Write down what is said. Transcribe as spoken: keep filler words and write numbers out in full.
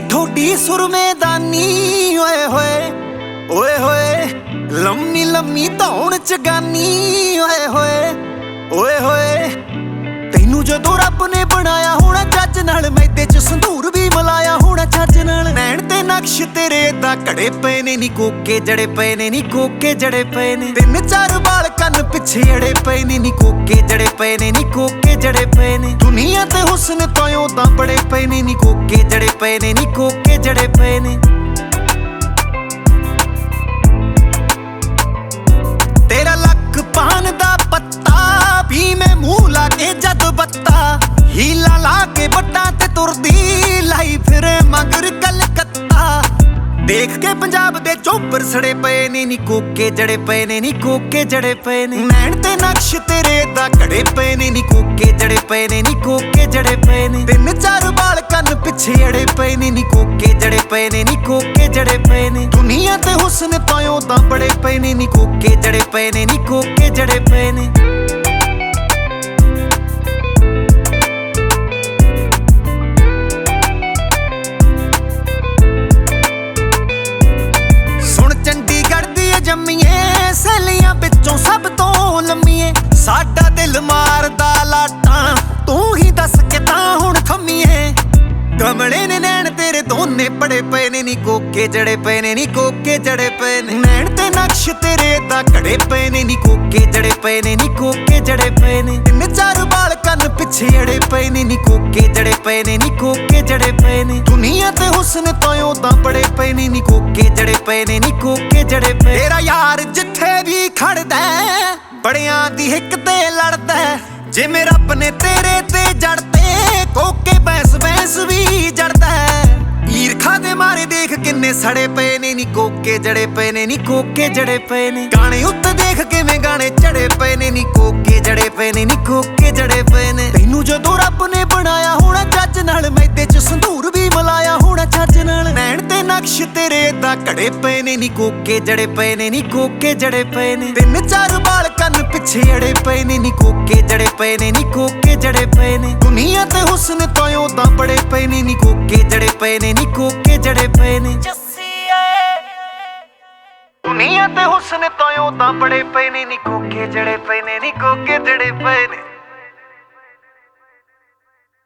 ठोडी सुरमेदानी ओए होए ओए होए लम्मी लम्मी धौण च गानी ओए होए ओए होए तैनू जदों रब ने बनाया होना जज नाल मैदे च संधूर भी मिलाया होना जज नाल नैण ते नक्श तेरे दा घड़े पए ने नी कोके जड़े पए ने नी कोके जड़े पए ने तिन चार बाल कन्न पिछे अड़े पए ने नी कोके जड़े पए ने नी कोके जड़े पए ने दुनिया ते हुस्न तों तां बड़े पए ने नी कोके जड़े पए ने नी कोके जड़े पए ने तेरा लक पान दा पत्ता भी मैं मुंह लाके जद बत्ता हीला ला के बट्टा ते तुरदी लाई फिर मगर कलकत्ता देख के पंजाब दे चोपर सड़े पए ने नी कोके जड़े पए ने नी कोके जड़े पए ने नैण ते नक्श तेरे दा घड़े पए ने नी कोके जड़े पए ने नी कोके जड़े पए ने तिन चार बाल कन्न पिछे अड़े पए ने नी कोके जड़े पए ने नी कोके जड़े पए ने दुनिया ते हुस्न तों तां बड़े पए ने नी कोके जड़े पए ने नी कोके जड़े पए ने जम्मीए सहेलियां बिचों सब तो लम्मीए साडा दिल मारदा लाटां तू ही दस के तां हुण थम्मीए कमले ने नैण तेरे दोने बड़े पए ने नी कोके जड़े पए ने नी कोके जड़े पए ने नैण ते नक्श तेरे दा घड़े पए ने नी कोके जड़े पए ने नी कोके जड़े पए ने तिन चार बाल कन्न पिछे अड़े पए ने नी कोके जड़े पए ने नी कोके जड़े पए ने दुनिया ते हुस्न तों तां बड़े पए ने नी कोके जड़े पए ने नी कोके जड़े पए तेरा यार जिथे भी खड़दा बड़ियां दी हिक ते लड़दा जिवें रब ने तेरे ते जड़ते कोके बैंस बैंस भी जड़दा ईरखा दे मारे देख किन्ने सड़े पए ने नी कोके जड़े पए ने नी कोके जड़े पए ने गाने उत्ते देख किवें गाने चढ़े पए ने नी कोके जड़े पए ने नी कोके जड़े पए ने तैनू जदों रब ने बनाया होना जज नाल मैदे च संधूर भी मिलाया होना जज नाल नैण ते नक्श तेरे दा घड़े पए ने नी कोके जड़े पए ने नी कोके जड़े पए ने तिन चार बाल कन्न पिछे अड़े पए ने नी कोके जड़े पए ने नी कोके जड़े पए ने दुनिया ते हुस्न तों तां बड़े पए ने नी कोके जड़े पए ने नी कोके जड़े पए ने दुनिया ते हुस्न तों तां बड़े पए ने नी कोके जड़े पए ने नी कोके जड़े पए ने।